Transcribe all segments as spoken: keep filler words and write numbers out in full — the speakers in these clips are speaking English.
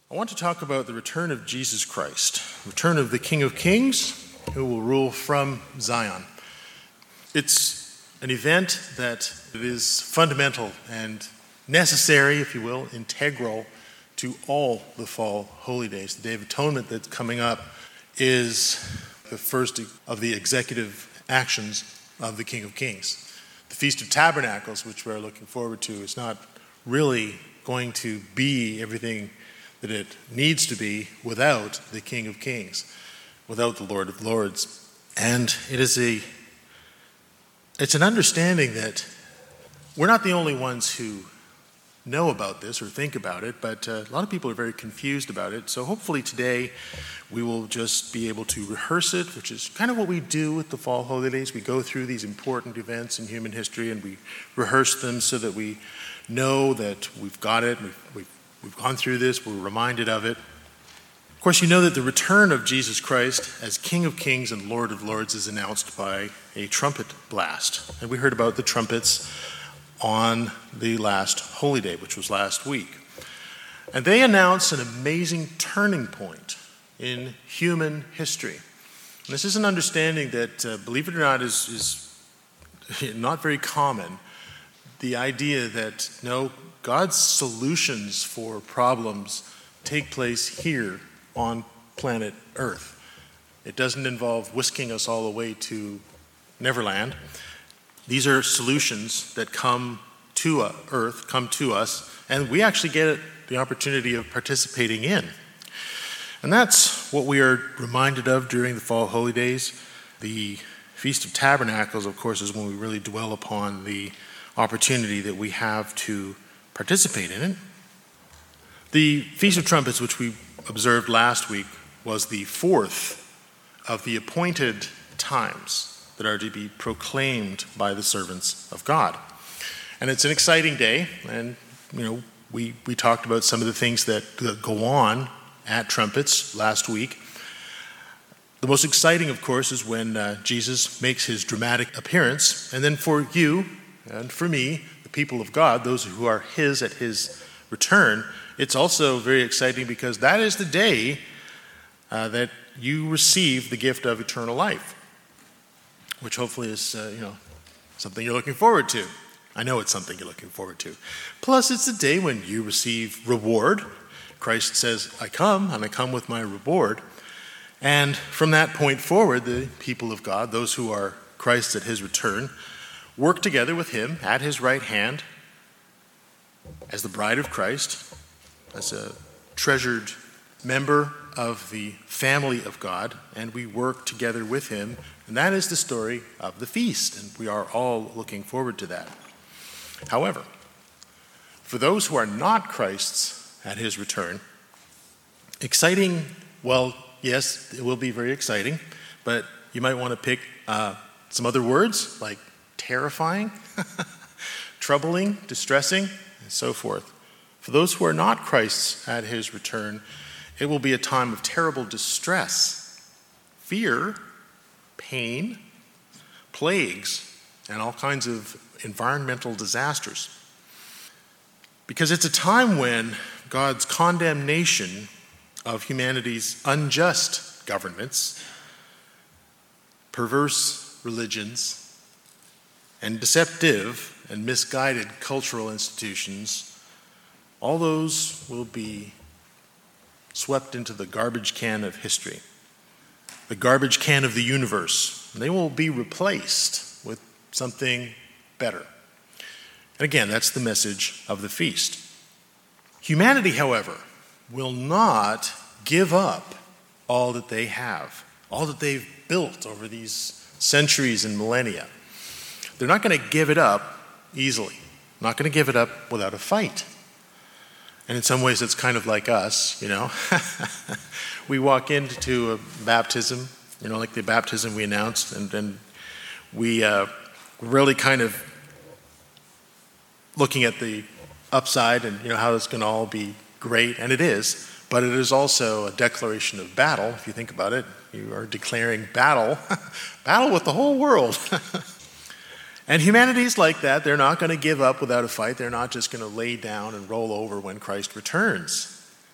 I want to talk about the return of Jesus Christ, return of the King of Kings, who will rule from Zion. It's an event that is fundamental and necessary, if you will, integral to all the fall holy days. The Day of Atonement that's coming up is the first of the executive actions of the King of Kings. The Feast of Tabernacles, which we're looking forward to, is not really going to be everything that it needs to be without the King of Kings, without the Lord of Lords. And it is a, it's an understanding that we're not the only ones who know about this or think about it, but uh, a lot of people are very confused about it. So hopefully today we will just be able to rehearse it, which is kind of what we do with the fall holidays. We go through these important events in human history and we rehearse them so that we know that we've got it, we've, we've We've gone through this, we're reminded of it. Of course, you know that the return of Jesus Christ as King of Kings and Lord of Lords is announced by a trumpet blast. And we heard about the trumpets on the last holy day, which was last week. And they announce an amazing turning point in human history. And this is an understanding that, uh, believe it or not, is, is not very common. The idea that, no, God's solutions for problems take place here on planet Earth. It doesn't involve whisking us all away to Neverland. These are solutions that come to uh, Earth, come to us, and we actually get the opportunity of participating in. And that's what we are reminded of during the fall holy days. The Feast of Tabernacles, of course, is when we really dwell upon the opportunity that we have to participate in it. The Feast of Trumpets, which we observed last week, was the fourth of the appointed times that are to be proclaimed by the servants of God. And it's an exciting day, and you know, we, we talked about some of the things that, that go on at trumpets last week. The most exciting, of course, is when uh, Jesus makes his dramatic appearance, and then for you and for me, the people of God, those who are his at his return, it's also very exciting because that is the day uh, that you receive the gift of eternal life, which hopefully is uh, you know something you're looking forward to. I know it's something you're looking forward to. Plus, it's the day when you receive reward. Christ says, I come, and I come with my reward. And from that point forward, the people of God, those who are Christ at his return, work together with him at his right hand as the bride of Christ, as a treasured member of the family of God, and we work together with him. And that is the story of the feast, and we are all looking forward to that. However, for those who are not Christ's at his return, exciting, well, yes, it will be very exciting, but you might want to pick uh, some other words like terrifying, troubling, distressing, and so forth. For those who are not Christ's at his return, it will be a time of terrible distress, fear, pain, plagues, and all kinds of environmental disasters. Because it's a time when God's condemnation of humanity's unjust governments, perverse religions, and deceptive and misguided cultural institutions, all those will be swept into the garbage can of history, the garbage can of the universe. And they will be replaced with something better. And again, that's the message of the feast. Humanity, however, will not give up all that they have, all that they've built over these centuries and millennia. They're not going to give it up easily. Not going to give it up without a fight. And in some ways, it's kind of like us, you know. We walk into a baptism, you know, like the baptism we announced, and then we uh, really kind of looking at the upside and, you know, how it's going to all be great, and it is, but it is also a declaration of battle. If you think about it, you are declaring battle, battle with the whole world. And humanity's like that. They're not going to give up without a fight. They're not just going to lay down and roll over when Christ returns.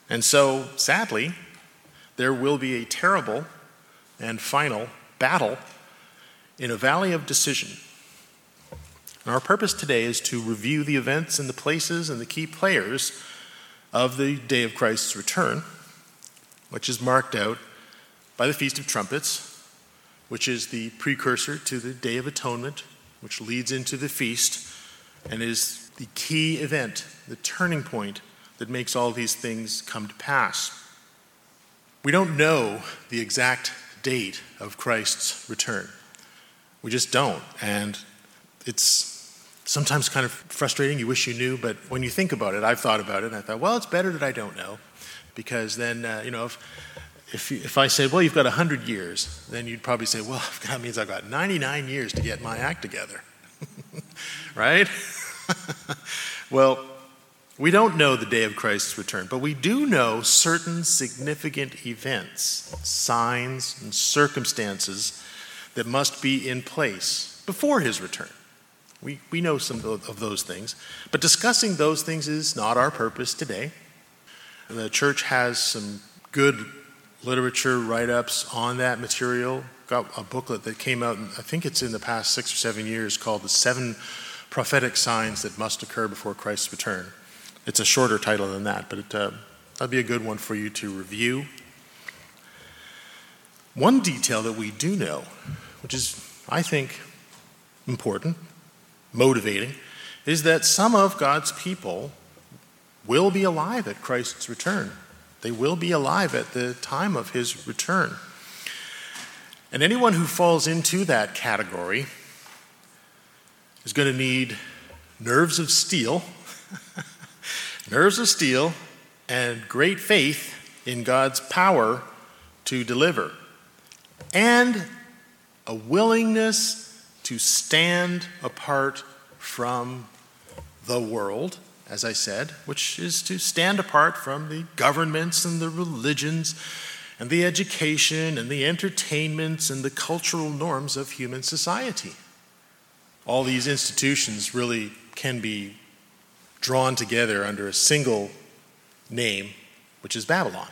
And so, sadly, there will be a terrible and final battle in a valley of decision. And our purpose today is to review the events and the places and the key players of the day of Christ's return, which is marked out by the Feast of Trumpets, which is the precursor to the Day of Atonement, which leads into the feast and is the key event, the turning point that makes all these things come to pass. We don't know the exact date of Christ's return. We just don't. And it's sometimes kind of frustrating. You wish you knew, but when you think about it, I've thought about it, and I thought, well, it's better that I don't know, because then, uh, you know, if if, you, if I said, well, you've got one hundred years, then you'd probably say, well, that means I've got ninety-nine years to get my act together, right? Well, we don't know the day of Christ's return, but we do know certain significant events, signs, and circumstances that must be in place before his return. We, we know some of those things, but discussing those things is not our purpose today. The church has some good literature write-ups on that material. Got a booklet that came out, I think it's in the past six or seven years, called The Seven Prophetic Signs That Must Occur Before Christ's Return. It's a shorter title than that, but it, uh, that'd be a good one for you to review. One detail that we do know, which is, I think, important, motivating, is that some of God's people will be alive at Christ's return. They will be alive at the time of his return. And anyone who falls into that category is going to need nerves of steel, nerves of steel, and great faith in God's power to deliver, and a willingness to stand apart from the world, as I said, which is to stand apart from the governments and the religions and the education and the entertainments and the cultural norms of human society. All these institutions really can be drawn together under a single name, which is Babylon.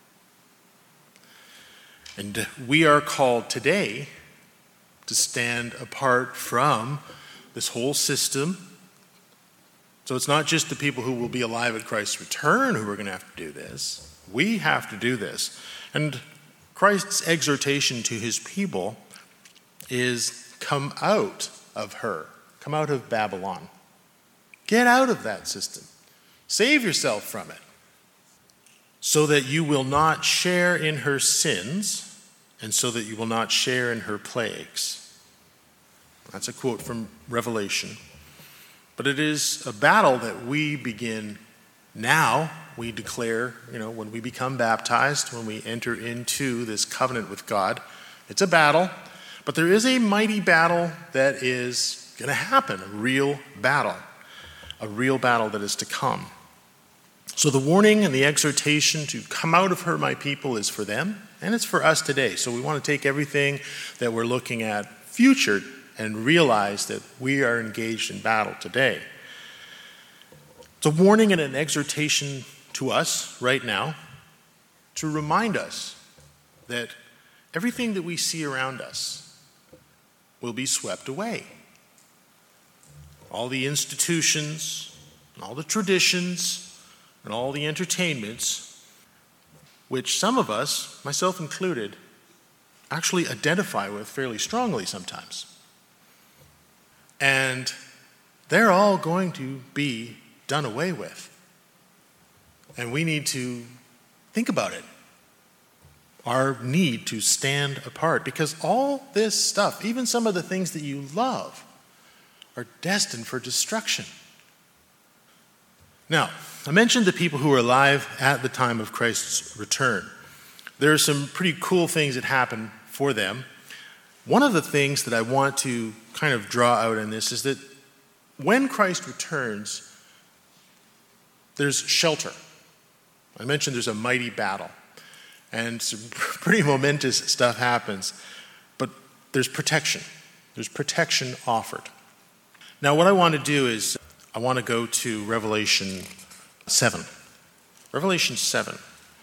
And we are called today to stand apart from this whole system. So it's not just the people who will be alive at Christ's return who are going to have to do this. We have to do this. And Christ's exhortation to his people is, come out of her. Come out of Babylon. Get out of that system. Save yourself from it, so that you will not share in her sins, and so that you will not share in her plagues. That's a quote from Revelation. But it is a battle that we begin now. We declare, you know, when we become baptized, when we enter into this covenant with God. It's a battle, but there is a mighty battle that is going to happen, a real battle, a real battle that is to come. So the warning and the exhortation to come out of her, my people, is for them, and it's for us today. So we want to take everything that we're looking at future and realize that we are engaged in battle today. It's a warning and an exhortation to us right now to remind us that everything that we see around us will be swept away. All the institutions, and all the traditions, and all the entertainments, which some of us, myself included, actually identify with fairly strongly sometimes. And they're all going to be done away with. And we need to think about it. Our need to stand apart. Because all this stuff, even some of the things that you love, are destined for destruction. Now, I mentioned the people who were alive at the time of Christ's return. There are some pretty cool things that happen for them. One of the things that I want to kind of draw out in this is that when Christ returns, there's shelter. I mentioned there's a mighty battle, and some pretty momentous stuff happens, but there's protection. There's protection offered. Now, what I want to do is I want to go to Revelation seven. Revelation seven.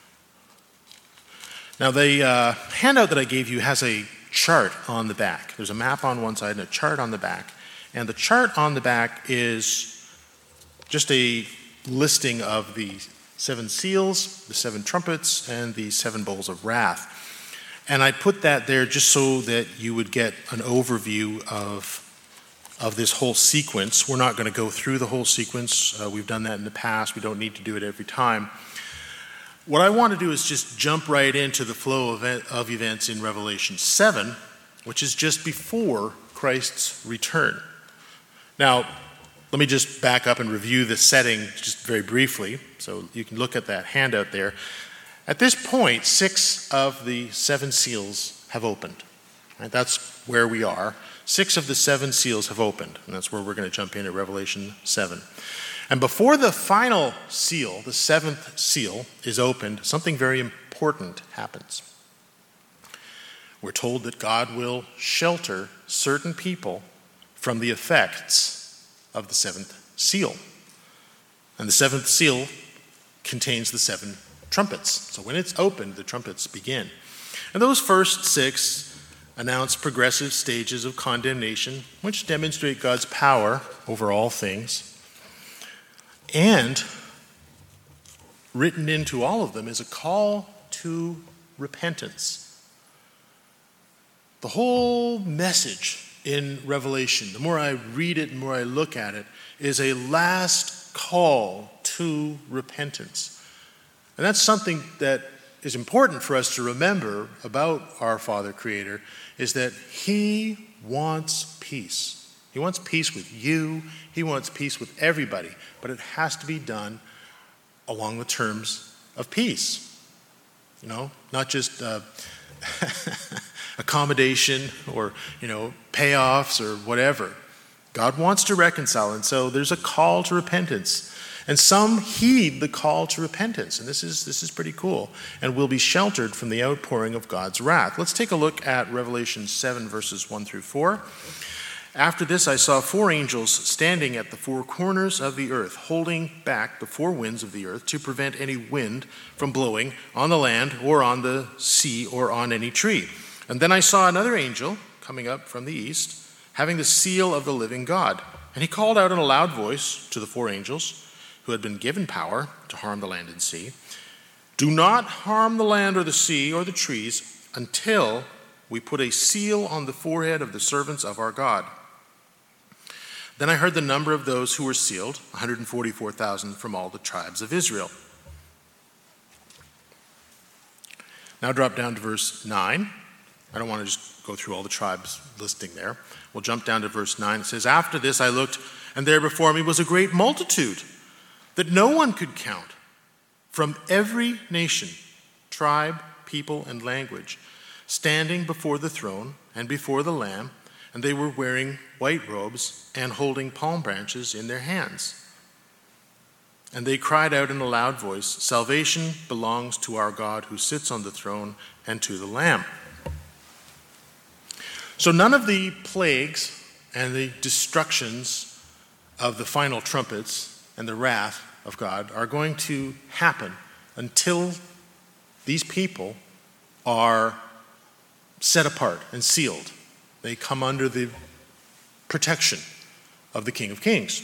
Now, the uh, handout that I gave you has a chart on the back. There's a map on one side and a chart on the back. And the chart on the back is just a listing of the seven seals, the seven trumpets, and the seven bowls of wrath. And I put that there just so that you would get an overview of, of this whole sequence. We're not going to go through the whole sequence. Uh, we've done that in the past. We don't need to do it every time. What I want to do is just jump right into the flow of, of events in Revelation seven, which is just before Christ's return. Now, let me just back up and review the setting just very briefly, so you can look at that handout there. At this point, six of the seven seals have opened. Right? That's where we are. Six of the seven seals have opened, and that's where we're going to jump in at Revelation seven. And before the final seal, the seventh seal, is opened, something very important happens. We're told that God will shelter certain people from the effects of the seventh seal. And the seventh seal contains the seven trumpets. So when it's opened, the trumpets begin. And those first six announce progressive stages of condemnation, which demonstrate God's power over all things. And written into all of them is a call to repentance. The whole message in Revelation, the more I read it, the more I look at it, is a last call to repentance. And that's something that is important for us to remember about our Father Creator, is that He wants peace. He wants peace with you. He wants peace with everybody. But it has to be done along the terms of peace. You know, not just uh, accommodation or, you know, payoffs or whatever. God wants to reconcile, and so there's a call to repentance. And some heed the call to repentance, and this is this is pretty cool, and will be sheltered from the outpouring of God's wrath. Let's take a look at Revelation seven, verses one through four. After this, I saw four angels standing at the four corners of the earth, holding back the four winds of the earth to prevent any wind from blowing on the land or on the sea or on any tree. And then I saw another angel coming up from the east, having the seal of the living God. And he called out in a loud voice to the four angels who had been given power to harm the land and sea, "Do not harm the land or the sea or the trees until we put a seal on the forehead of the servants of our God." Then I heard the number of those who were sealed, one hundred forty-four thousand from all the tribes of Israel. Now drop down to verse nine. I don't want to just go through all the tribes listing there. We'll jump down to verse nine. It says, "After this I looked, and there before me was a great multitude that no one could count, from every nation, tribe, people, and language, standing before the throne and before the Lamb, and they were wearing white robes and holding palm branches in their hands. And they cried out in a loud voice, 'Salvation belongs to our God who sits on the throne and to the Lamb.'" So none of the plagues and the destructions of the final trumpets and the wrath of God are going to happen until these people are set apart and sealed. They come under the protection of the King of Kings.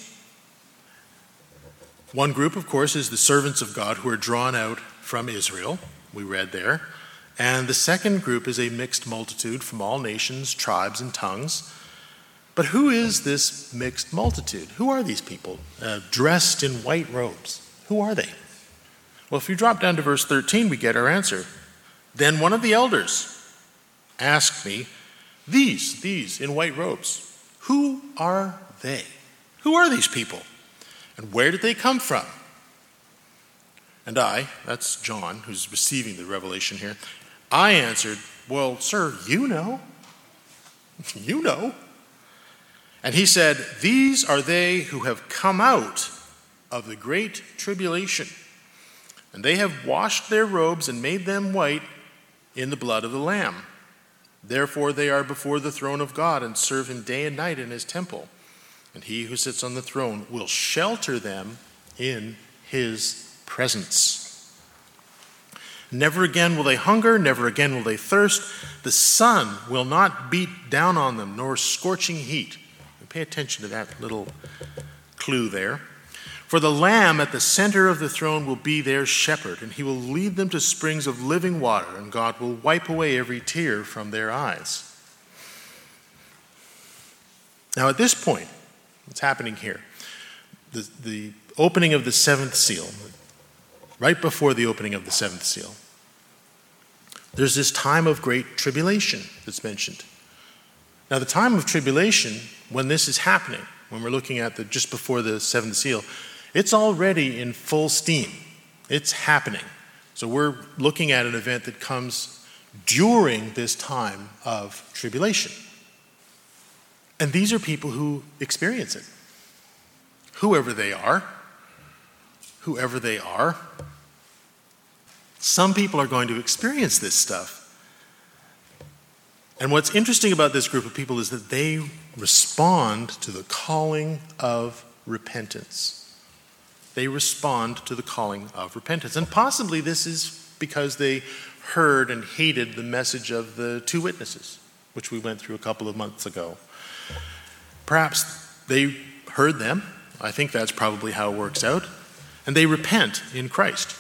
One group, of course, is the servants of God who are drawn out from Israel. We read there. And the second group is a mixed multitude from all nations, tribes, and tongues. But who is this mixed multitude? Who are these people uh, dressed in white robes? Who are they? Well, if you drop down to verse thirteen, we get our answer. "Then one of the elders asked me, 'These, these in white robes, who are they? Who are these people? And where did they come from?' And I," that's John, who's receiving the revelation here, "I answered, 'Well, sir, you know. You know.' And he said, 'These are they who have come out of the great tribulation, and they have washed their robes and made them white in the blood of the Lamb. Therefore they are before the throne of God and serve him day and night in his temple. And he who sits on the throne will shelter them in his presence.'" Never again will they hunger, never again will they thirst. The sun will not beat down on them, nor scorching heat. And pay attention to that little clue there. For the Lamb at the center of the throne will be their shepherd, and he will lead them to springs of living water, and God will wipe away every tear from their eyes. Now at this point, what's happening here? The, the opening of the seventh seal, right before the opening of the seventh seal, there's this time of great tribulation that's mentioned. Now the time of tribulation, when this is happening, when we're looking at the just before the seventh seal, it's already in full steam. It's happening. So we're looking at an event that comes during this time of tribulation. And these are people who experience it. Whoever they are, whoever they are, some people are going to experience this stuff. And what's interesting about this group of people is that they respond to the calling of repentance. They respond to the calling of repentance. And possibly this is because they heard and hated the message of the two witnesses, which we went through a couple of months ago. Perhaps they heard them. I think that's probably how it works out. And they repent in Christ.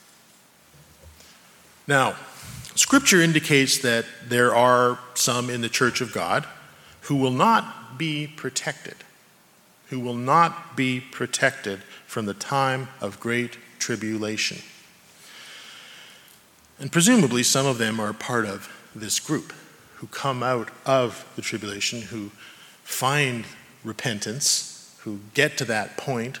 Now, Scripture indicates that there are some in the church of God who will not be protected, who will not be protected from the time of great tribulation. And presumably some of them are part of this group who come out of the tribulation, who find repentance, who get to that point.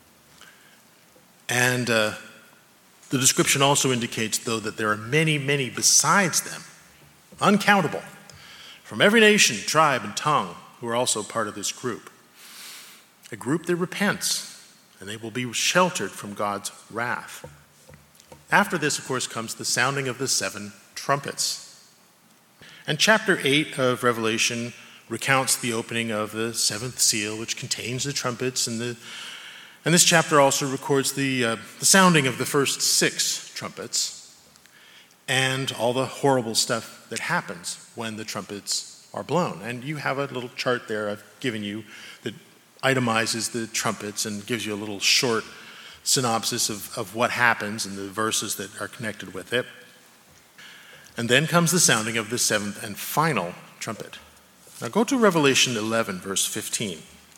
And uh, the description also indicates, though, that there are many, many besides them, uncountable, from every nation, tribe, and tongue, who are also part of this group. A group that repents, and they will be sheltered from God's wrath. After this, of course, comes the sounding of the seven trumpets. And chapter eight of Revelation recounts the opening of the seventh seal, which contains the trumpets, and the and this chapter also records the uh, the sounding of the first six trumpets and all the horrible stuff that happens when the trumpets are blown. And you have a little chart there I've given you that itemizes the trumpets and gives you a little short synopsis of, of what happens and the verses that are connected with it. And then comes the sounding of the seventh and final trumpet. Now go to Revelation eleven, verse fifteen.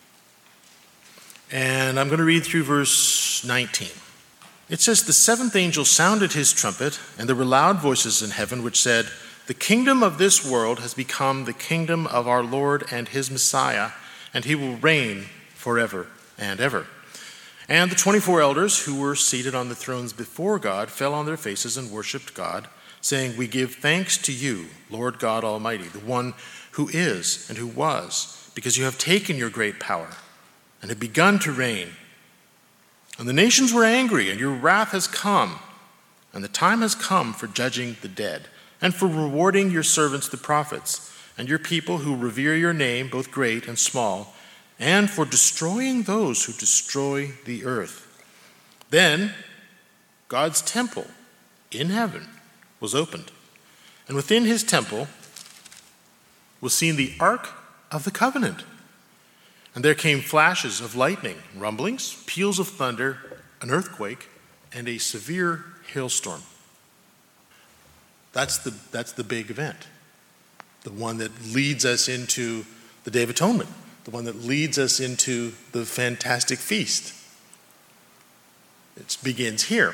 And I'm going to read through verse nineteen. It says, "The seventh angel sounded his trumpet, and there were loud voices in heaven which said, 'The kingdom of this world has become the kingdom of our Lord and his Messiah, and he will reign forever and ever.' And the twenty-four elders who were seated on the thrones before God fell on their faces and worshipped God, saying, 'We give thanks to you, Lord God Almighty, the one who is and who was, because you have taken your great power and have begun to reign. And the nations were angry, and your wrath has come, and the time has come for judging the dead, and for rewarding your servants the prophets, and your people who revere your name, both great and small, and for destroying those who destroy the earth.' Then God's temple in heaven was opened, and within his temple was seen the Ark of the Covenant. And there came flashes of lightning, rumblings, peals of thunder, an earthquake, and a severe hailstorm." That's the, that's the big event, the one that leads us into the Day of Atonement, the one that leads us into the fantastic feast. It begins here.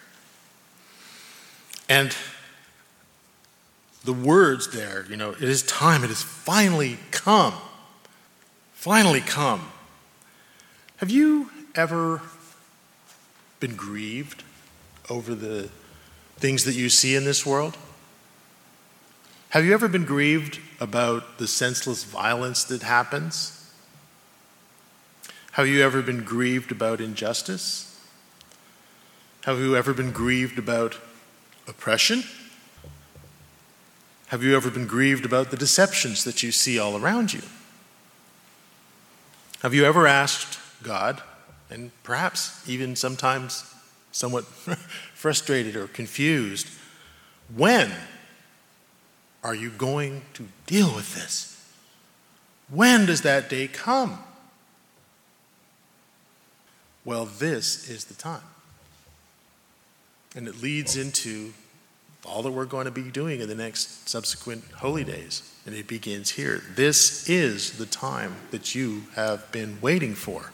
And the words there, you know, it is time, it has finally come. Finally come. Have you ever been grieved over the things that you see in this world? Have you ever been grieved about the senseless violence that happens? Have you ever been grieved about injustice? Have you ever been grieved about oppression? Have you ever been grieved about the deceptions that you see all around you? Have you ever asked God, and perhaps even sometimes somewhat frustrated or confused, When are you going to deal with this? When does that day come? Well, this is the time. And it leads into all that we're going to be doing in the next subsequent holy days. And it begins here. This is the time that you have been waiting for.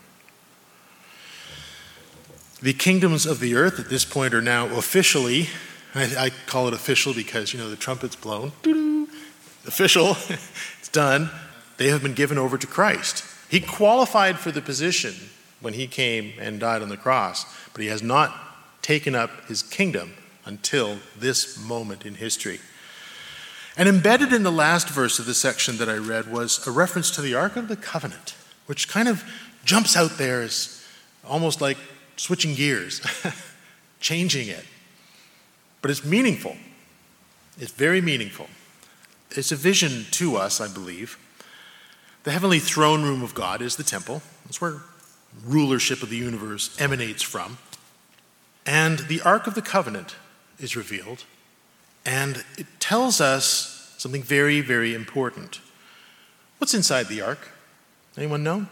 The kingdoms of the earth at this point are now officially, I, I call it official because, you know, the trumpet's blown. Doo-doo. Official, it's done. They have been given over to Christ. He qualified for the position when he came and died on the cross, but he has not taken up his kingdom until this moment in history. And embedded in the last verse of the section that I read was a reference to the Ark of the Covenant, which kind of jumps out there as almost like switching gears, changing it. But it's meaningful. It's very meaningful. It's a vision to us, I believe. The heavenly throne room of God is the temple. That's where rulership of the universe emanates from. And the Ark of the Covenant is revealed, and it tells us something very, very important. What's inside the Ark? Anyone know?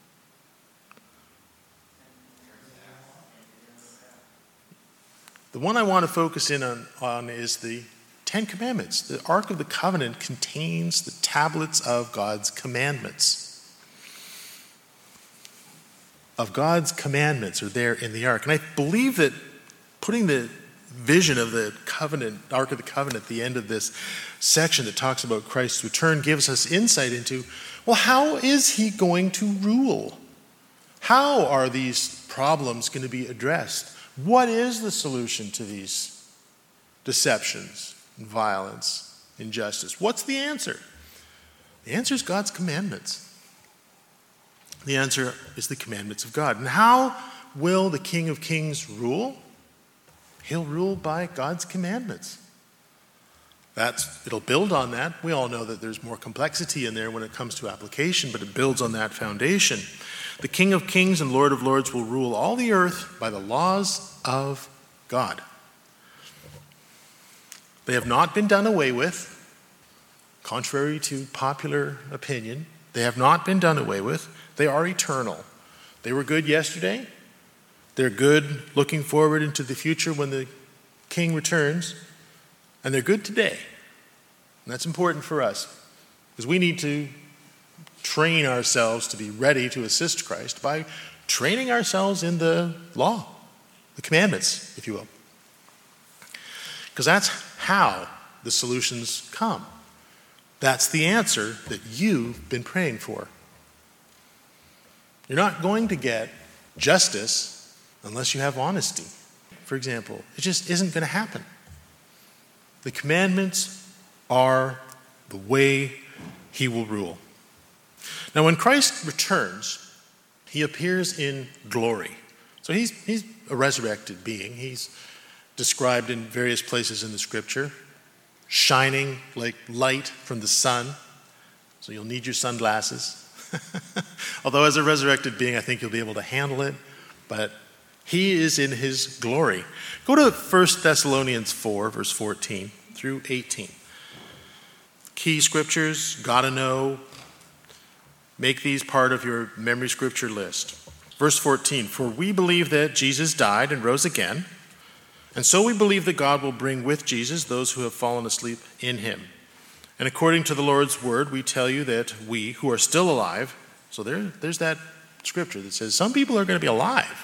The one I want to focus in on, on is the Ten Commandments. The Ark of the Covenant contains the tablets of God's commandments. Of God's commandments are there in the Ark. And I believe that putting the vision of the covenant, Ark of the Covenant, at the end of this section that talks about Christ's return gives us insight into, well, how is he going to rule? How are these problems going to be addressed? What is the solution to these deceptions, violence, injustice? What's the answer? The answer is God's commandments. The answer is the commandments of God. And how will the King of Kings rule? He'll rule by God's commandments. That's, it'll build on that. We all know that there's more complexity in there when it comes to application, but it builds on that foundation. The King of Kings and Lord of Lords will rule all the earth by the laws of God. They have not been done away with, contrary to popular opinion. They have not been done away with. They are eternal. They were good yesterday. They're good looking forward into the future when the King returns. And they're good today. And that's important for us, because we need to train ourselves to be ready to assist Christ by training ourselves in the law, the commandments, if you will. Because that's how the solutions come. That's the answer that you've been praying for. You're not going to get justice unless you have honesty, for example. It just isn't going to happen. The commandments are the way he will rule. Now, when Christ returns, he appears in glory. So he's, he's a resurrected being. He's described in various places in the scripture, shining like light from the sun. So you'll need your sunglasses. Although as a resurrected being, I think you'll be able to handle it. But he is in his glory. Go to First Thessalonians four, verse fourteen through eighteen. Key scriptures, gotta know. Make these part of your memory scripture list. Verse fourteen, for we believe that Jesus died and rose again, and so we believe that God will bring with Jesus those who have fallen asleep in him. And according to the Lord's word, we tell you that we who are still alive, so there, there's that scripture that says some people are going to be alive,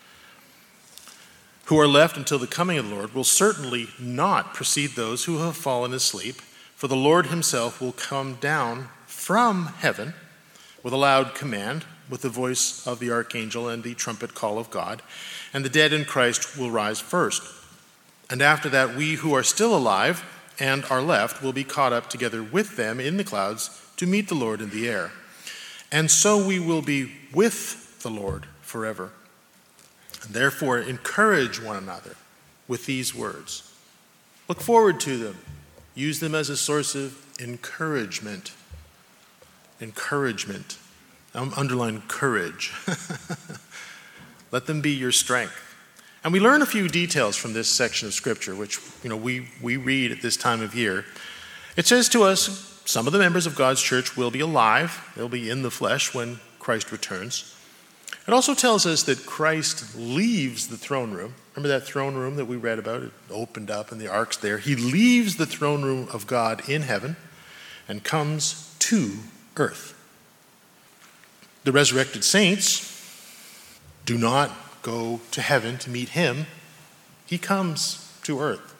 who are left until the coming of the Lord, will certainly not precede those who have fallen asleep, for the Lord himself will come down from heaven with a loud command, with the voice of the archangel and the trumpet call of God, and the dead in Christ will rise first. And after that, we who are still alive and are left will be caught up together with them in the clouds to meet the Lord in the air. And so we will be with the Lord forever. And therefore, encourage one another with these words. Look forward to them. Use them as a source of encouragement. Encouragement. Um, underline courage. Let them be your strength. And we learn a few details from this section of Scripture, which you know we, we read at this time of year. It says to us, some of the members of God's church will be alive. They'll be in the flesh when Christ returns. It also tells us that Christ leaves the throne room. Remember that throne room that we read about? It opened up and the ark's there. He leaves the throne room of God in heaven and comes to earth. The resurrected saints do not go to heaven to meet him. He comes to earth.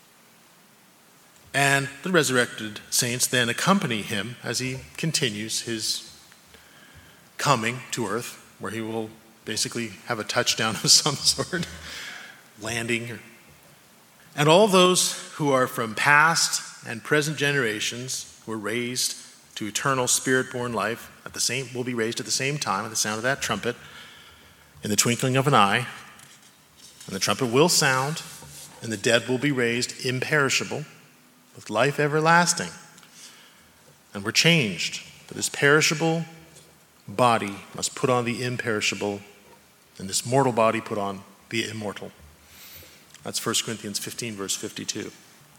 And the resurrected saints then accompany him as he continues his coming to earth, where he will basically have a touchdown of some sort, landing. And all those who are from past and present generations who are raised to eternal spirit-born life at the same will be raised at the same time at the sound of that trumpet in the twinkling of an eye. And the trumpet will sound, and the dead will be raised imperishable with life everlasting. And we're changed. For this perishable body must put on the imperishable, and this mortal body put on the immortal. That's First Corinthians fifteen, verse fifty-two.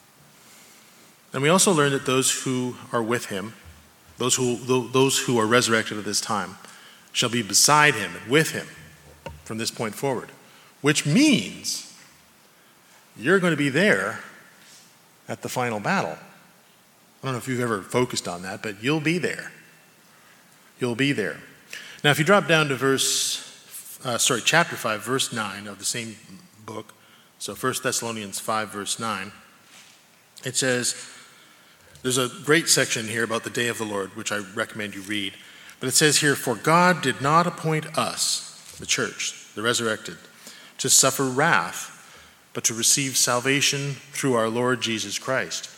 And we also learn that those who are with him, those who, those who are resurrected at this time, shall be beside him and with him from this point forward, which means you're going to be there at the final battle. I don't know if you've ever focused on that, but you'll be there. You'll be there. Now, if you drop down to verse, uh, sorry, chapter five, verse nine of the same book, so First Thessalonians five, verse nine, it says, there's a great section here about the day of the Lord, which I recommend you read. But it says here, for God did not appoint us, the church, the resurrected, to suffer wrath, but to receive salvation through our Lord Jesus Christ.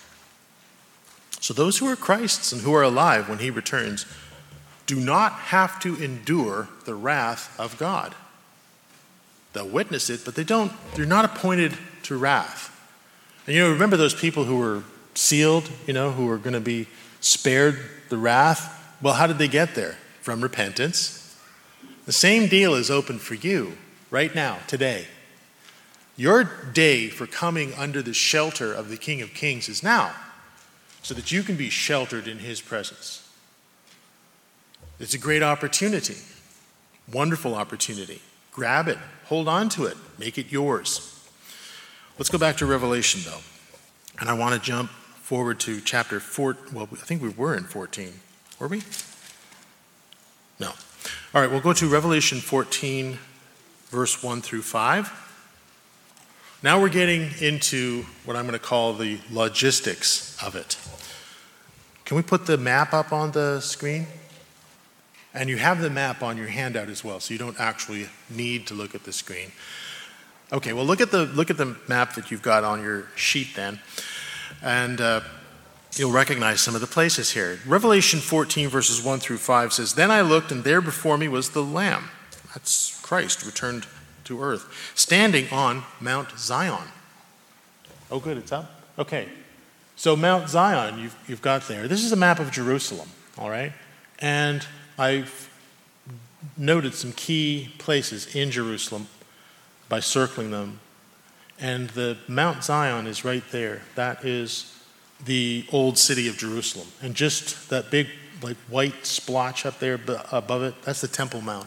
So those who are Christ's and who are alive when he returns do not have to endure the wrath of God. They'll witness it, but they don't, they're not appointed to wrath. And you know, remember those people who were sealed, you know, who were going to be spared the wrath? Well, how did they get there? From repentance. The same deal is open for you right now, today. Your day for coming under the shelter of the King of Kings is now, so that you can be sheltered in his presence. It's a great opportunity, wonderful opportunity. Grab it, hold on to it, make it yours. Let's go back to Revelation, though. And I want to jump forward to chapter four. Well, I think we were in fourteen. Were we? No. All right, we'll go to Revelation fourteen, verse one through five. Now we're getting into what I'm going to call the logistics of it. Can we put the map up on the screen? And you have the map on your handout as well, so you don't actually need to look at the screen. Okay, well, look at the look at the map that you've got on your sheet then, and uh, you'll recognize some of the places here. Revelation fourteen, verses one through five says, "Then I looked, and there before me was the Lamb." That's Christ returned to earth, standing on Mount Zion. Oh, good, it's up? Okay. So Mount Zion, you've, you've got there. This is a map of Jerusalem, all right? And I've noted some key places in Jerusalem by circling them. And the Mount Zion is right there. That is the old city of Jerusalem. And just that big like white splotch up there above it, that's the Temple Mount.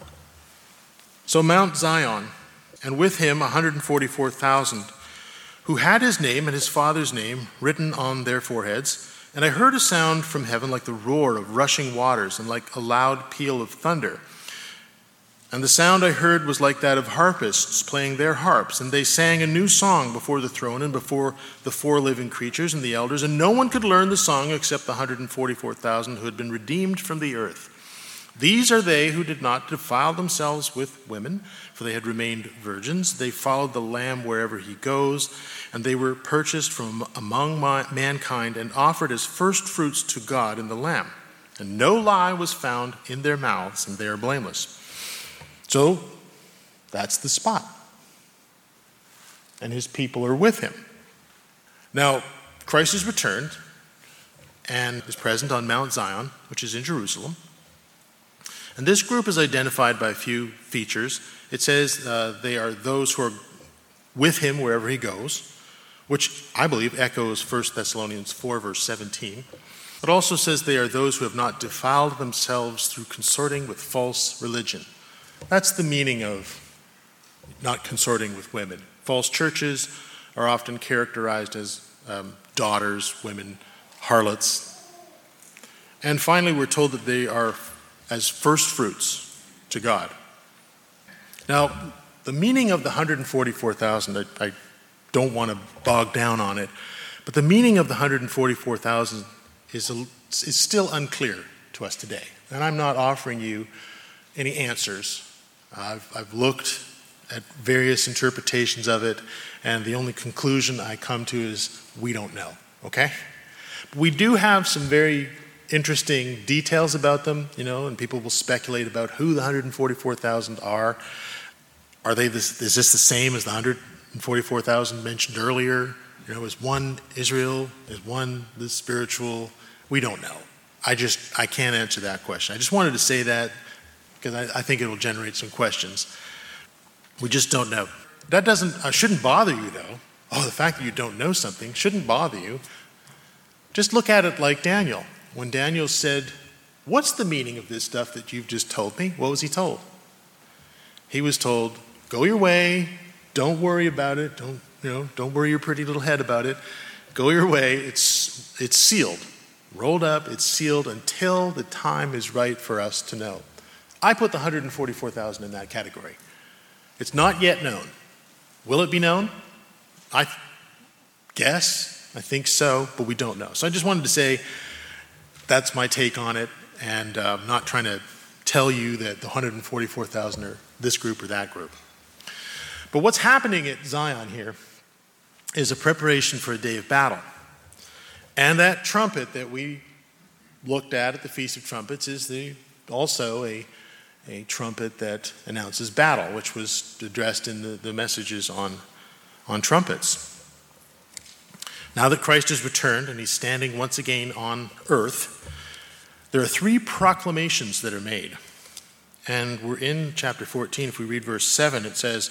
So Mount Zion, and with him one hundred forty-four thousand, who had his name and his father's name written on their foreheads. And I heard a sound from heaven like the roar of rushing waters and like a loud peal of thunder. And the sound I heard was like that of harpists playing their harps. And they sang a new song before the throne and before the four living creatures and the elders. And no one could learn the song except the one hundred forty-four thousand who had been redeemed from the earth. These are they who did not defile themselves with women, for they had remained virgins. They followed the Lamb wherever he goes, and they were purchased from among mankind and offered as first fruits to God in the Lamb. And no lie was found in their mouths, and they are blameless. So that's the spot. And his people are with him. Now, Christ is returned and is present on Mount Zion, which is in Jerusalem. And this group is identified by a few features. It says uh, they are those who are with him wherever he goes, which I believe echoes First Thessalonians four, verse seventeen. It also says they are those who have not defiled themselves through consorting with false religion. That's the meaning of not consorting with women. False churches are often characterized as um, daughters, women, harlots. And finally, we're told that they are as first fruits to God. Now, the meaning of the one hundred forty-four thousand, I, I don't want to bog down on it, but the meaning of the one hundred forty-four thousand is, a, is still unclear to us today. And I'm not offering you any answers. I've, I've looked at various interpretations of it, and the only conclusion I come to is we don't know, okay? But we do have some very interesting details about them, you know, and people will speculate about who the one hundred forty-four thousand are. Are they this, is this the same as the one hundred forty-four thousand mentioned earlier? You know, is one Israel? Is one the spiritual? We don't know. I just, I can't answer that question. I just wanted to say that because I, I think it will generate some questions. We just don't know. That doesn't, uh, shouldn't bother you though. Oh, the fact that you don't know something shouldn't bother you. Just look at it like Daniel. When Daniel said, what's the meaning of this stuff that you've just told me? What was he told? He was told, go your way, don't worry about it, don't, you know, don't worry your pretty little head about it. Go your way, it's, it's sealed. Rolled up, it's sealed until the time is right for us to know. I put the one hundred forty-four thousand in that category. It's not yet known. Will it be known? I guess, I think so, but we don't know. So I just wanted to say that's my take on it, and uh, I'm not trying to tell you that the one hundred forty-four thousand are this group or that group. But what's happening at Zion here is a preparation for a day of battle. And that trumpet that we looked at at the Feast of Trumpets is the, also a, a trumpet that announces battle, which was addressed in the, the messages on, on trumpets. Now that Christ has returned and he's standing once again on earth, there are three proclamations that are made. And we're in chapter fourteen. If we read verse seven, it says,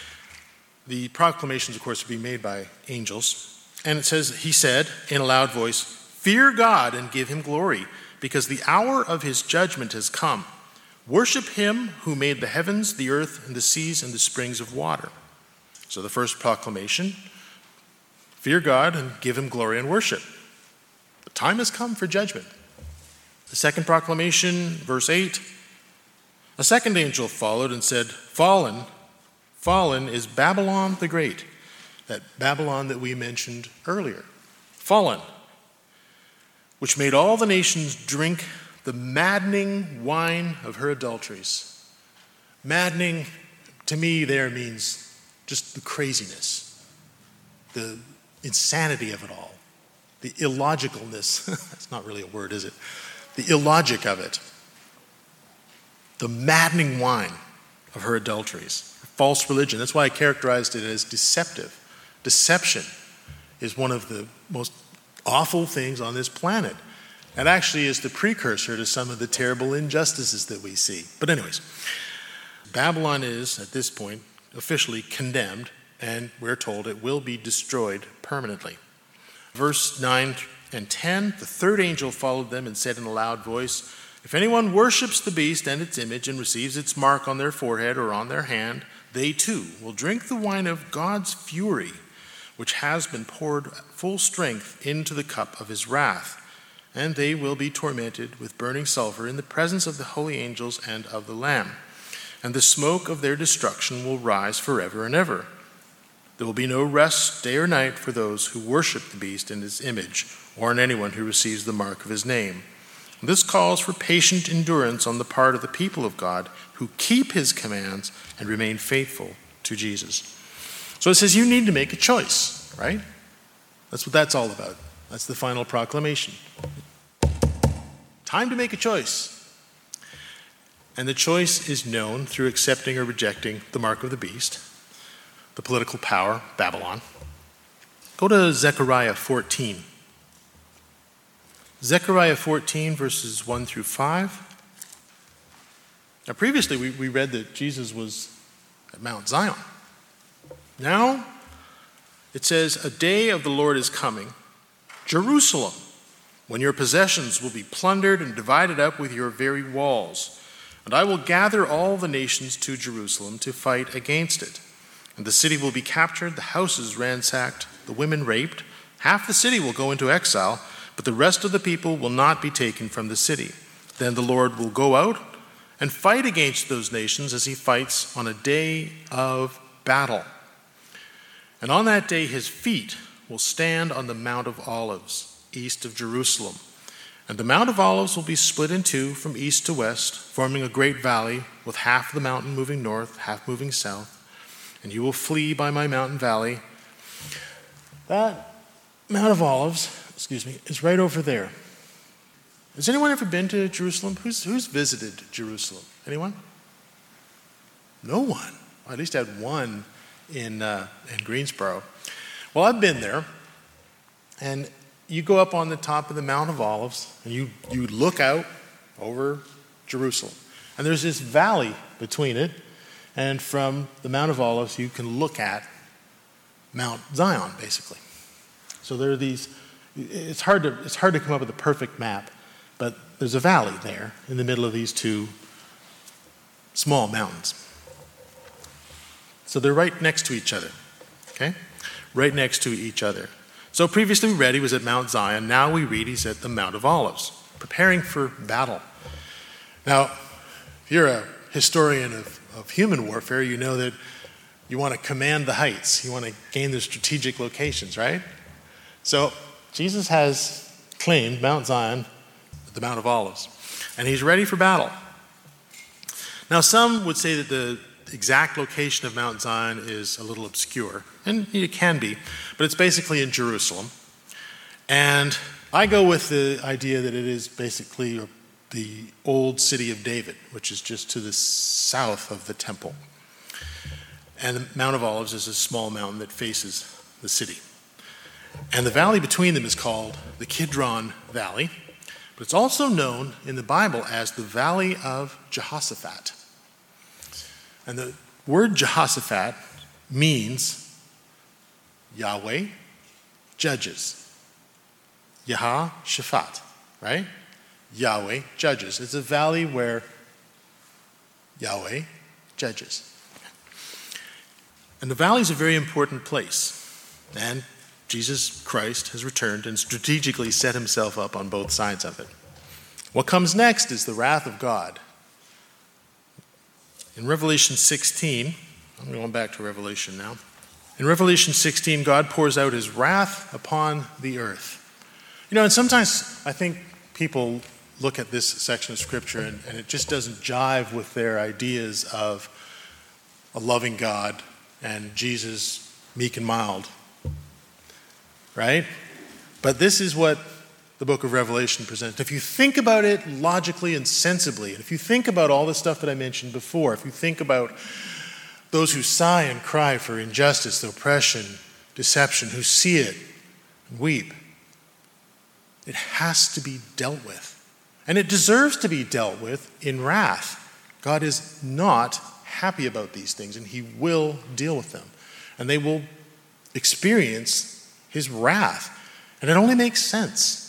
the proclamations, of course, are being made by angels. And it says, he said in a loud voice, fear God and give him glory, because the hour of his judgment has come. Worship him who made the heavens, the earth, and the seas, and the springs of water. So the first proclamation, fear God and give him glory and worship. The time has come for judgment. The second proclamation, verse eight, a second angel followed and said, fallen, fallen is Babylon the Great. That Babylon that we mentioned earlier. Fallen, which made all the nations drink the maddening wine of her adulteries. Maddening, to me, there means just the craziness, the insanity of it all, the illogicalness. That's not really a word, is it? The illogic of it. The maddening wine of her adulteries. False religion. That's why I characterized it as deceptive. Deception is one of the most awful things on this planet. It actually is the precursor to some of the terrible injustices that we see. But anyways, Babylon is, at this point, officially condemned, and we're told it will be destroyed permanently. Verse nine and ten, the third angel followed them and said in a loud voice, if anyone worships the beast and its image and receives its mark on their forehead or on their hand, they too will drink the wine of God's fury, which has been poured full strength into the cup of his wrath, and they will be tormented with burning sulfur in the presence of the holy angels and of the Lamb. And the smoke of their destruction will rise forever and ever. There will be no rest day or night for those who worship the beast and his image, or in anyone who receives the mark of his name. This calls for patient endurance on the part of the people of God who keep his commands and remain faithful to Jesus. So it says you need to make a choice, right? That's what that's all about. That's the final proclamation. Time to make a choice. And the choice is known through accepting or rejecting the mark of the beast, the political power, Babylon. Go to Zechariah fourteen. Zechariah fourteen, verses one through five. Now previously we, we read that Jesus was at Mount Zion. Now It says, a day of the Lord is coming, Jerusalem, when your possessions will be plundered and divided up with your very walls. And I will gather all the nations to Jerusalem to fight against it. And the city will be captured, the houses ransacked, the women raped. Half the city will go into exile, but the rest of the people will not be taken from the city. Then the Lord will go out and fight against those nations as he fights on a day of battle. And on that day his feet will stand on the Mount of Olives, east of Jerusalem. And the Mount of Olives will be split in two from east to west, forming a great valley with half the mountain moving north, half moving south. And you will flee by my mountain valley. That Mount of Olives, excuse me, is right over there. Has anyone ever been to Jerusalem? Who's, who's visited Jerusalem? Anyone? No one. Well, at least I had one in, uh, in Greensboro. Well, I've been there. And you go up on the top of the Mount of Olives, and you, you look out over Jerusalem. And there's this valley between it. And from the Mount of Olives, you can look at Mount Zion, basically. So there are these, it's hard to, it's hard to come up with a perfect map, but there's a valley there in the middle of these two small mountains. So they're right next to each other, okay? Right next to each other. So previously we read he was at Mount Zion. Now we read he's at the Mount of Olives, preparing for battle. Now, if you're a historian of, of human warfare, you know that you want to command the heights. You want to gain the strategic locations, right? So Jesus has claimed Mount Zion, the Mount of Olives, and he's ready for battle. Now, some would say that the exact location of Mount Zion is a little obscure, and it can be, but it's basically in Jerusalem. And I go with the idea that it is basically the old city of David, which is just to the south of the temple. And the Mount of Olives is a small mountain that faces the city. And the valley between them is called the Kidron Valley, but it's also known in the Bible as the Valley of Jehoshaphat. And the word Jehoshaphat means Yahweh judges. Yehoshaphat, right? Yahweh judges. It's a valley where Yahweh judges. And the valley is a very important place. And Jesus Christ has returned and strategically set himself up on both sides of it. What comes next is the wrath of God. In Revelation sixteen, I'm going back to Revelation now. In Revelation sixteen, God pours out his wrath upon the earth. You know, and sometimes I think people look at this section of Scripture and, and it just doesn't jive with their ideas of a loving God and Jesus meek and mild. Right? But this is what the book of Revelation presents. If you think about it logically and sensibly, and if you think about all the stuff that I mentioned before, if you think about those who sigh and cry for injustice, oppression, deception, who see it and weep, it has to be dealt with. And it deserves to be dealt with in wrath. God is not happy about these things, and he will deal with them. And they will experience his wrath. And it only makes sense.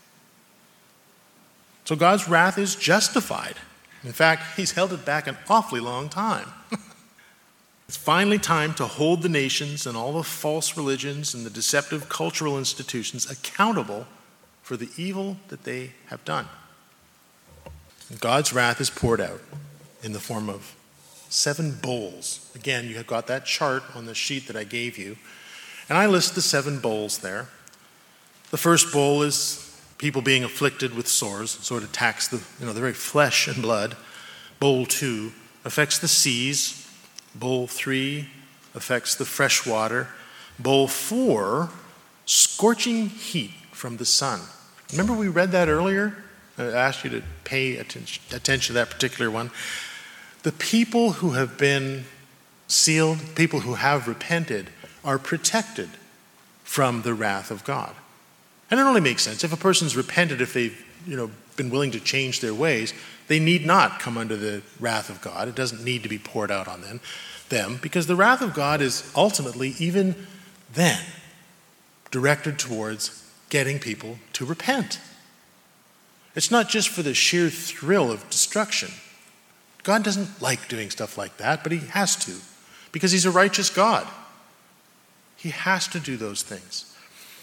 So God's wrath is justified. In fact, he's held it back an awfully long time. It's finally time to hold the nations and all the false religions and the deceptive cultural institutions accountable for the evil that they have done. And God's wrath is poured out in the form of seven bowls. Again, you have got that chart on the sheet that I gave you. And I list the seven bowls there. The first bowl is people being afflicted with sores, so it attacks the, you know, the very flesh and blood. Bowl two affects the seas. Bowl three affects the fresh water. Bowl four, scorching heat from the sun. Remember we read that earlier? I asked you to pay attention, attention to that particular one. The people who have been sealed, people who have repented, are protected from the wrath of God. And it only makes sense. If a person's repented, if they've you know, been willing to change their ways, they need not come under the wrath of God. It doesn't need to be poured out on them, them because the wrath of God is ultimately even then directed towards getting people to repent. It's not just for the sheer thrill of destruction. God doesn't like doing stuff like that, but he has to, because he's a righteous God. He has to do those things.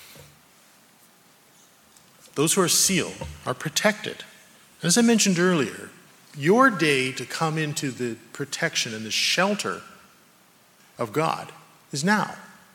Those who are sealed are protected. As I mentioned earlier, your day to come into the protection and the shelter of God is now.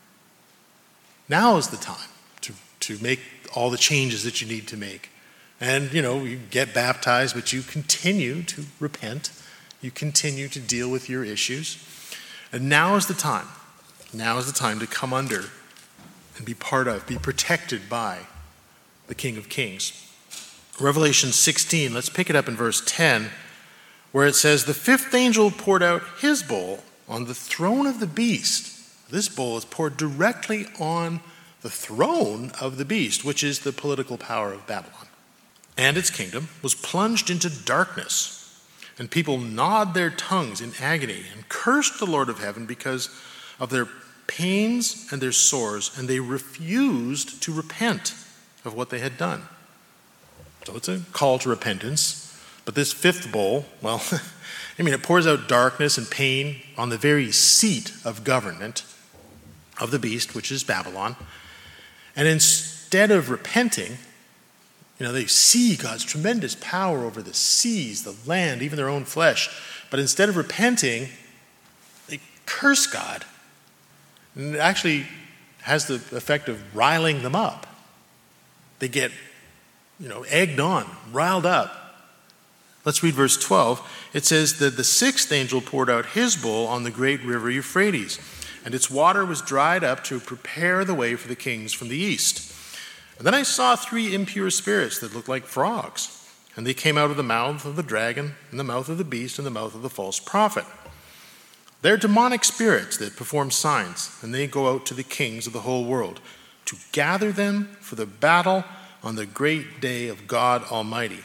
Now is the time to, to make all the changes that you need to make. And, you know, you get baptized, but you continue to repent. You continue to deal with your issues. And now is the time. Now is the time to come under and be part of, be protected by the King of Kings. Revelation sixteen, let's pick it up in verse ten, where it says, the fifth angel poured out his bowl on the throne of the beast. This bowl is poured directly on the throne of the beast, which is the political power of Babylon. And its kingdom was plunged into darkness, and people gnawed their tongues in agony and cursed the Lord of heaven because of their pains and their sores, and they refused to repent of what they had done. So it's a call to repentance. But this fifth bowl, well, I mean, it pours out darkness and pain on the very seat of government of the beast, which is Babylon. And instead of repenting, you know, they see God's tremendous power over the seas, the land, even their own flesh. But instead of repenting, they curse God. And it actually has the effect of riling them up. They get, you know, egged on, riled up. Let's read verse twelve. It says that the sixth angel poured out his bowl on the great river Euphrates, and its water was dried up to prepare the way for the kings from the east. And then I saw three impure spirits that looked like frogs, and they came out of the mouth of the dragon, and the mouth of the beast, and the mouth of the false prophet. They're demonic spirits that perform signs, and they go out to the kings of the whole world to gather them for the battle on the great day of God Almighty.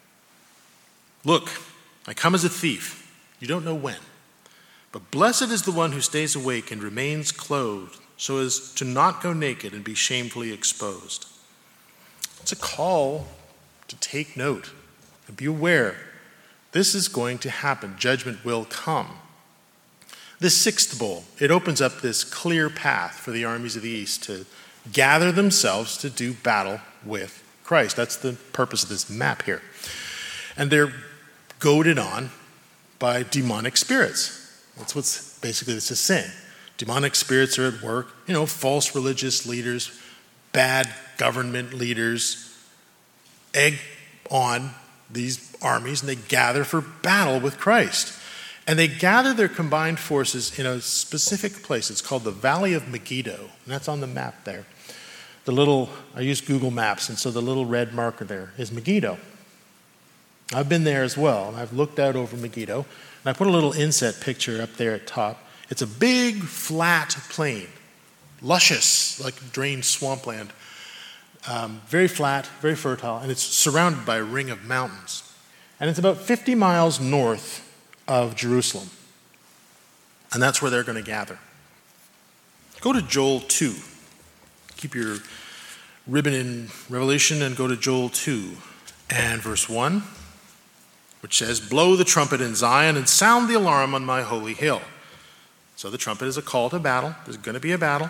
Look, I come as a thief. You don't know when. But blessed is the one who stays awake and remains clothed, so as to not go naked and be shamefully exposed. It's a call to take note and be aware. This is going to happen. Judgment will come. This sixth bowl, it opens up this clear path for the armies of the east to gather themselves to do battle with Christ. That's the purpose of this map here. And they're goaded on by demonic spirits. That's what's basically this is saying. Demonic spirits are at work. You know, false religious leaders, bad government leaders egg on these armies, and they gather for battle with Christ. And they gather their combined forces in a specific place. It's called the Valley of Megiddo, and that's on the map there. The little, I use Google Maps, and so the little red marker there is Megiddo. I've been there as well, and I've looked out over Megiddo, and I put a little inset picture up there at top. It's a big, flat plain, luscious, like drained swampland, um, very flat, very fertile, and it's surrounded by a ring of mountains. And it's about fifty miles north of Jerusalem, and that's where they're going to gather. Go to Joel two. Keep your ribbon in Revelation and go to Joel two and verse one, which says, blow the trumpet in Zion and sound the alarm on my holy hill. So the trumpet is a call to battle. There's going to be a battle.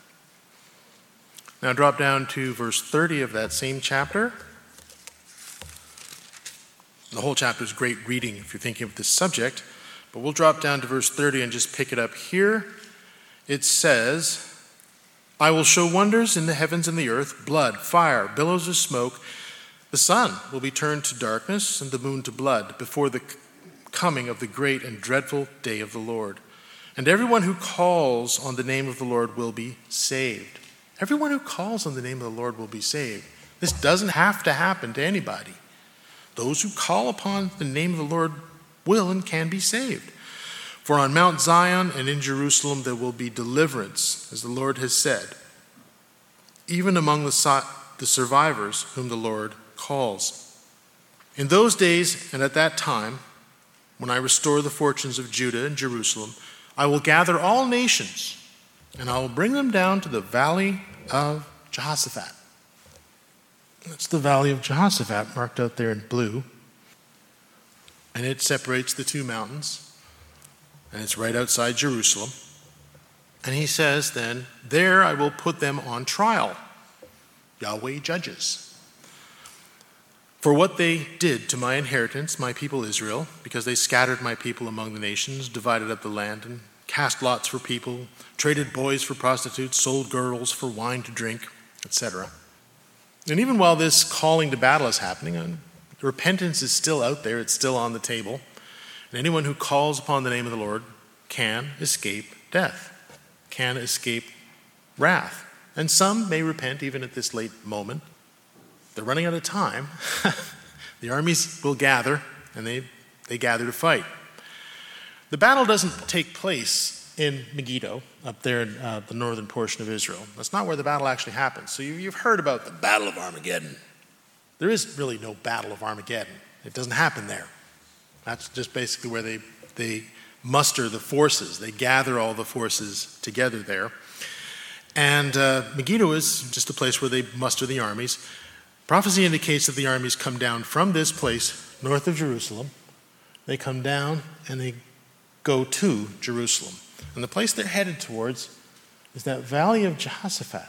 Now drop down to verse thirty of that same chapter. The whole chapter is great reading if you're thinking of this subject, but we'll drop down to verse thirty and just pick it up here. It says, I will show wonders in the heavens and the earth, blood, fire, billows of smoke. The sun will be turned to darkness and the moon to blood before the coming of the great and dreadful day of the Lord. And everyone who calls on the name of the Lord will be saved. Everyone who calls on the name of the Lord will be saved. This doesn't have to happen to anybody. Those who call upon the name of the Lord will and can be saved. For on Mount Zion and in Jerusalem there will be deliverance, as the Lord has said, even among the, the survivors whom the Lord calls. In those days and at that time, when I restore the fortunes of Judah and Jerusalem, I will gather all nations and I will bring them down to the valley of Jehoshaphat. That's the valley of Jehoshaphat marked out there in blue. And it separates the two mountains. And it's right outside Jerusalem. And he says then, there I will put them on trial. Yahweh judges. For what they did to my inheritance, my people Israel, because they scattered my people among the nations, divided up the land, and cast lots for people, traded boys for prostitutes, sold girls for wine to drink, et cetera. And even while this calling to battle is happening, and repentance is still out there, it's still on the table, and anyone who calls upon the name of the Lord can escape death, can escape wrath. And some may repent even at this late moment. They're running out of time. The armies will gather, and they, they gather to fight. The battle doesn't take place in Megiddo, up there in uh, the northern portion of Israel. That's not where the battle actually happens. So you, you've heard about the Battle of Armageddon. There is really no Battle of Armageddon. It doesn't happen there. That's just basically where they, they muster the forces. They gather all the forces together there. And uh, Megiddo is just a place where they muster the armies. Prophecy indicates that the armies come down from this place, north of Jerusalem. They come down and they go to Jerusalem. And the place they're headed towards is that valley of Jehoshaphat,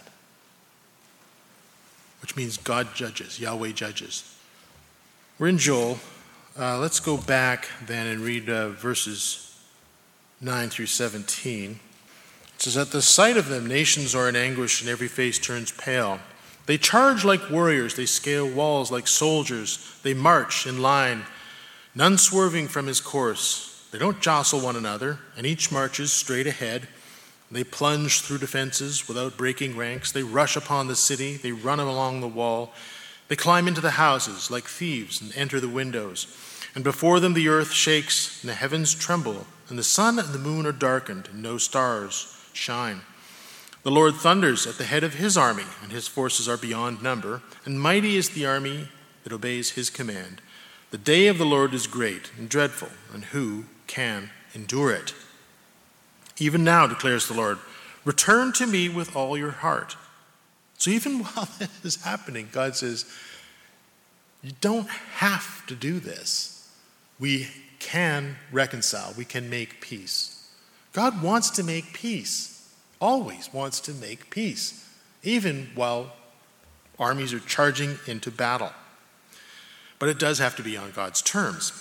which means God judges, Yahweh judges. We're in Joel. Uh, let's go back then and read uh, verses nine through seventeen. It says, at the sight of them, nations are in anguish and every face turns pale. They charge like warriors, they scale walls like soldiers, they march in line, none swerving from his course. They don't jostle one another, and each marches straight ahead. They plunge through defenses without breaking ranks. They rush upon the city, they run along the wall. They climb into the houses like thieves and enter the windows. And before them the earth shakes, and the heavens tremble, and the sun and the moon are darkened, and no stars shine. The Lord thunders at the head of his army, and his forces are beyond number, and mighty is the army that obeys his command. The day of the Lord is great and dreadful, and who can endure it? Even now, declares the Lord, return to me with all your heart. So even while this is happening, God says, you don't have to do this. We can reconcile. We can make peace. God wants to make peace. Always wants to make peace, even while armies are charging into battle. But it does have to be on God's terms.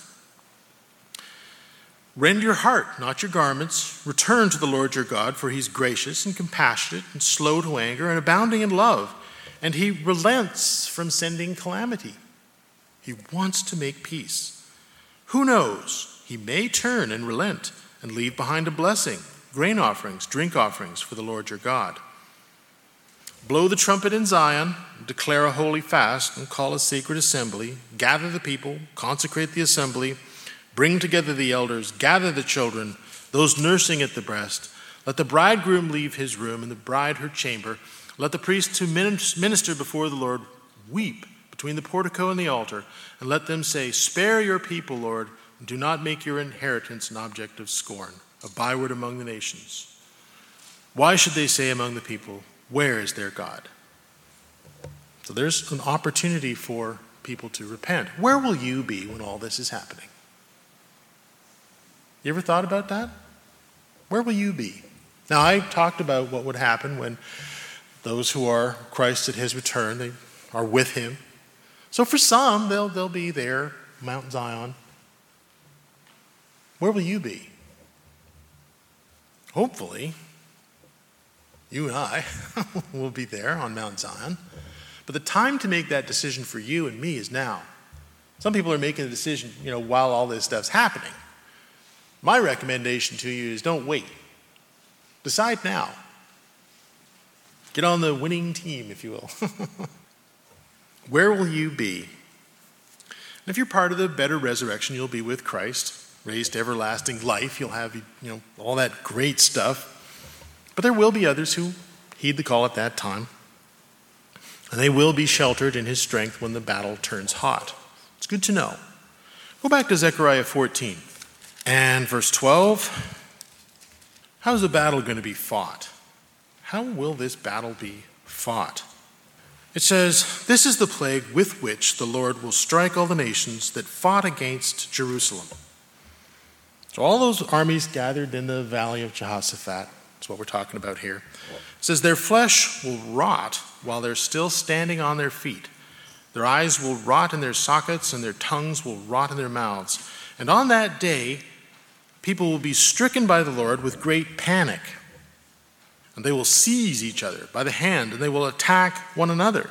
Rend your heart, not your garments. Return to the Lord your God, for he's gracious and compassionate and slow to anger and abounding in love, and he relents from sending calamity. He wants to make peace. Who knows? He may turn and relent and leave behind a blessing, grain offerings, drink offerings for the Lord your God. Blow the trumpet in Zion, declare a holy fast, and call a sacred assembly. Gather the people, consecrate the assembly, bring together the elders, gather the children, those nursing at the breast. Let the bridegroom leave his room and the bride her chamber. Let the priests who minister before the Lord weep between the portico and the altar, and let them say, spare your people, Lord, and do not make your inheritance an object of scorn, a byword among the nations. Why should they say among the people, where is their God? So there's an opportunity for people to repent. Where will you be when all this is happening? You ever thought about that? Where will you be? Now, I talked about what would happen when those who are Christ at his return, they are with him. So for some, they'll, they'll be there, Mount Zion. Where will you be? Hopefully, you and I will be there on Mount Zion. But the time to make that decision for you and me is now. Some people are making the decision, you know, while all this stuff's happening. My recommendation to you is don't wait. Decide now. Get on the winning team, if you will. Where will you be? And if you're part of the better resurrection, you'll be with Christ, raised to everlasting life. You'll have, you know, all that great stuff. But there will be others who heed the call at that time. And they will be sheltered in his strength when the battle turns hot. It's good to know. Go back to Zechariah fourteen. And verse twelve, how's the battle going to be fought? how will this battle be fought? It says, "This is the plague with which the Lord will strike all the nations that fought against Jerusalem." So all those armies gathered in the valley of Jehoshaphat, that's what we're talking about here. It says, "Their flesh will rot while they're still standing on their feet. Their eyes will rot in their sockets, and their tongues will rot in their mouths. And on that day, people will be stricken by the Lord with great panic. And they will seize each other by the hand, and they will attack one another.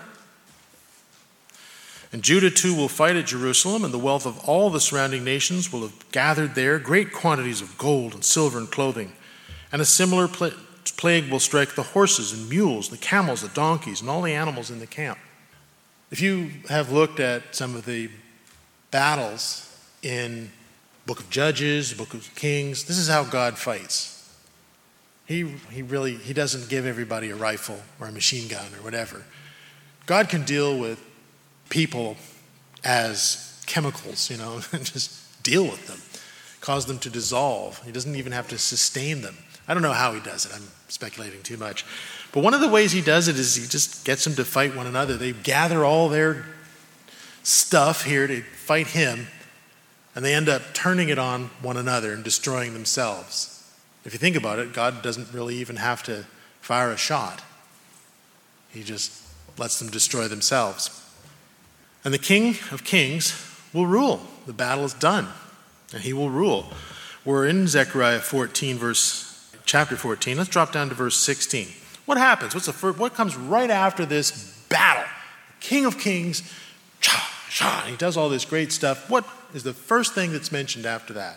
And Judah too will fight at Jerusalem, and the wealth of all the surrounding nations will have gathered there, great quantities of gold and silver and clothing. And a similar pl- plague will strike the horses and mules, the camels, the donkeys, and all the animals in the camp." If you have looked at some of the battles in Book of Judges, Book of Kings, this is how God fights. He he really he doesn't give everybody a rifle or a machine gun or whatever. God can deal with people as chemicals, you know, and just deal with them, cause them to dissolve. He doesn't even have to sustain them. I don't know how he does it. I'm speculating too much. But one of the ways he does it is he just gets them to fight one another. They gather all their stuff here to fight him, and they end up turning it on one another and destroying themselves. If you think about it, God doesn't really even have to fire a shot. He just lets them destroy themselves. And the King of Kings will rule. The battle is done, and he will rule. We're in Zechariah fourteen, verse chapter fourteen. Let's drop down to verse sixteen. What happens? What's the first, what comes right after this battle? King of Kings, cha, cha, he does all this great stuff. What is the first thing that's mentioned after that?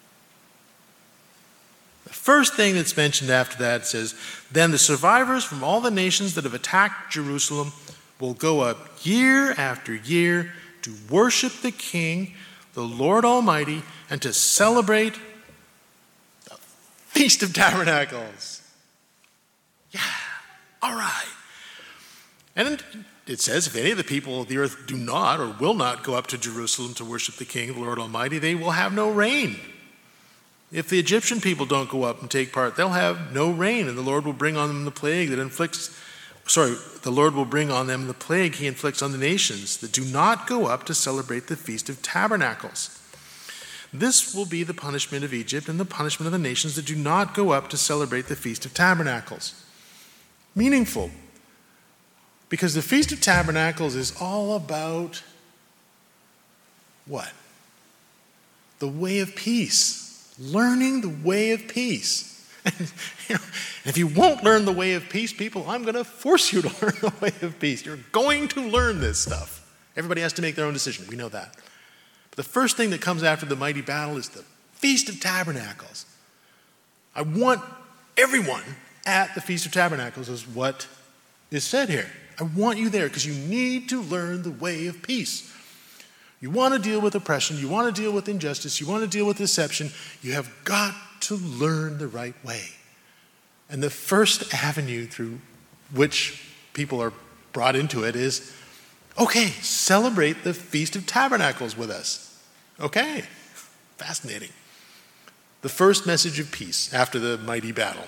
The first thing that's mentioned after that says, "Then the survivors from all the nations that have attacked Jerusalem will go up year after year to worship the King, the Lord Almighty, and to celebrate the Feast of Tabernacles." Yeah, all right. And it says, "If any of the people of the earth do not or will not go up to Jerusalem to worship the King, the Lord Almighty, they will have no rain. If the Egyptian people don't go up and take part, they'll have no rain, and the Lord will bring on them the plague that inflicts, sorry, the Lord will bring on them the plague he inflicts on the nations that do not go up to celebrate the Feast of Tabernacles. This will be the punishment of Egypt and the punishment of the nations that do not go up to celebrate the Feast of Tabernacles." Meaningful, because the Feast of Tabernacles is all about what? The way of peace. Learning the way of peace. And, you know, if you won't learn the way of peace, people, I'm going to force you to learn the way of peace. You're going to learn this stuff. Everybody has to make their own decision. We know that. But the first thing that comes after the mighty battle is the Feast of Tabernacles. I want everyone at the Feast of Tabernacles, is what is said here. I want you there because you need to learn the way of peace. You want to deal with oppression, you want to deal with injustice, you want to deal with deception, you have got to learn the right way. And the first avenue through which people are brought into it is, okay, celebrate the Feast of Tabernacles with us. Okay, fascinating. The first message of peace after the mighty battle.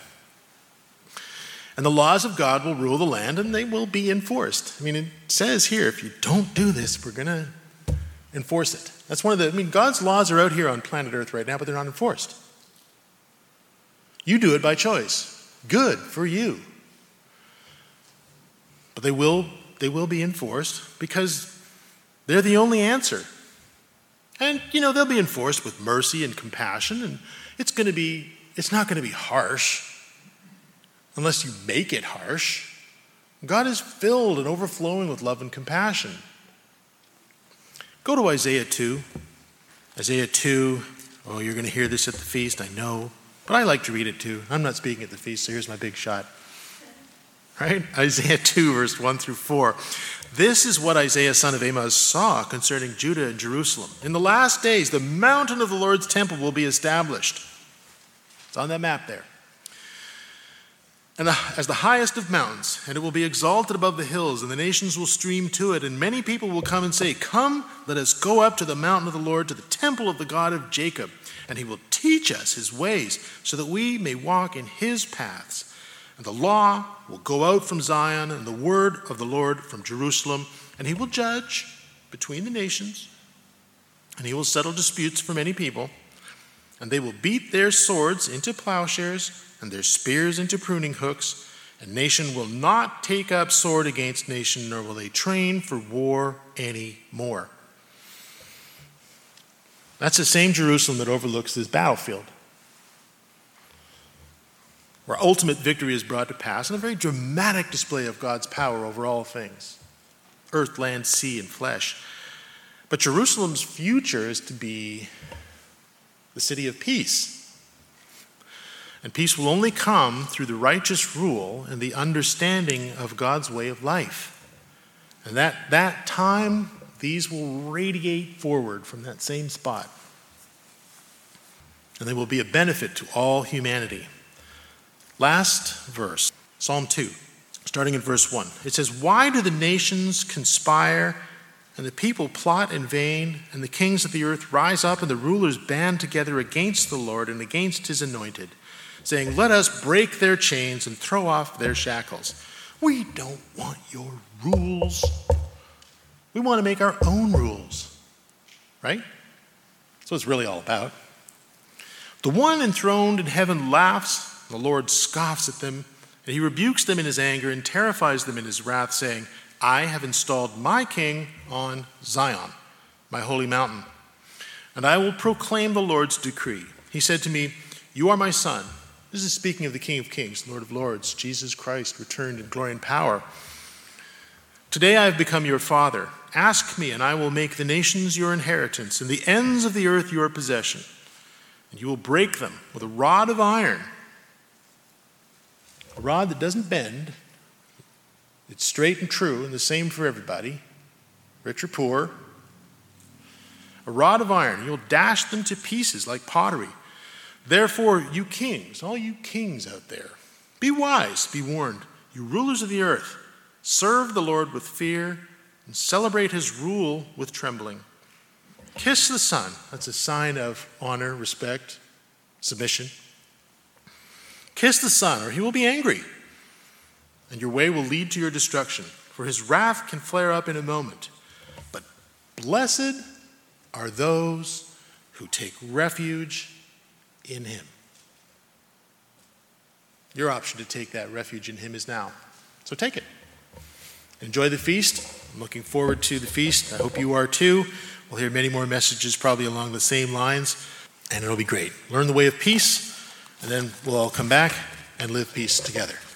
And the laws of God will rule the land, and they will be enforced. I mean, it says here, if you don't do this, we're going to enforce it. That's one of the, I mean, God's laws are out here on planet Earth right now, but they're not enforced. You do it by choice. Good for you. But they will, they will be enforced because they're the only answer. And, you know, they'll be enforced with mercy and compassion, and it's going to be, it's not going to be harsh. Unless you make it harsh. God is filled and overflowing with love and compassion. Go to Isaiah two. Isaiah two, oh, you're going to hear this at the feast, I know. But I like to read it too. I'm not speaking at the feast, so here's my big shot. Right? Isaiah two, verse one through four. "This is what Isaiah, son of Amoz, saw concerning Judah and Jerusalem. In the last days, the mountain of the Lord's temple will be established." It's on that map there. "And the, as the highest of mountains, and it will be exalted above the hills, and the nations will stream to it, and many people will come and say, 'Come, let us go up to the mountain of the Lord, to the temple of the God of Jacob, and he will teach us his ways, so that we may walk in his paths. And the law will go out from Zion, and the word of the Lord from Jerusalem, and he will judge between the nations, and he will settle disputes for many people, and they will beat their swords into plowshares and their spears into pruning hooks, and nation will not take up sword against nation, nor will they train for war any more. That's the same Jerusalem that overlooks this battlefield, where ultimate victory is brought to pass, and a very dramatic display of God's power over all things, earth, land, sea, and flesh. But Jerusalem's future is to be the city of peace. And peace will only come through the righteous rule and the understanding of God's way of life. And that, that time, these will radiate forward from that same spot. And they will be a benefit to all humanity. Last verse, Psalm two, starting in verse one. It says, "Why do the nations conspire and the people plot in vain, and the kings of the earth rise up and the rulers band together against the Lord and against his anointed, saying, 'Let us break their chains and throw off their shackles.'" We don't want your rules. We want to make our own rules, right? That's what it's really all about. "The one enthroned in heaven laughs, the Lord scoffs at them, and he rebukes them in his anger and terrifies them in his wrath, saying, 'I have installed my king on Zion, my holy mountain, and I will proclaim the Lord's decree. He said to me, "You are my son." This is speaking of the King of Kings, Lord of Lords, Jesus Christ, returned in glory and power. "Today I have become your father. Ask me, and I will make the nations your inheritance, and the ends of the earth your possession. And you will break them with a rod of iron." A rod that doesn't bend. It's straight and true and the same for everybody, rich or poor. A rod of iron. You'll dash them to pieces like pottery. "Therefore, you kings, all you kings out there, be wise, be warned. You rulers of the earth, serve the Lord with fear and celebrate his rule with trembling. Kiss the Son." That's a sign of honor, respect, submission. "Kiss the Son, or he will be angry, and your way will lead to your destruction, for his wrath can flare up in a moment. But blessed are those who take refuge in him." Your option to take that refuge in him is now. So take it. Enjoy the feast. I'm looking forward to the feast. I hope you are too. We'll hear many more messages probably along the same lines, and it'll be great. Learn the way of peace, and then we'll all come back and live peace together.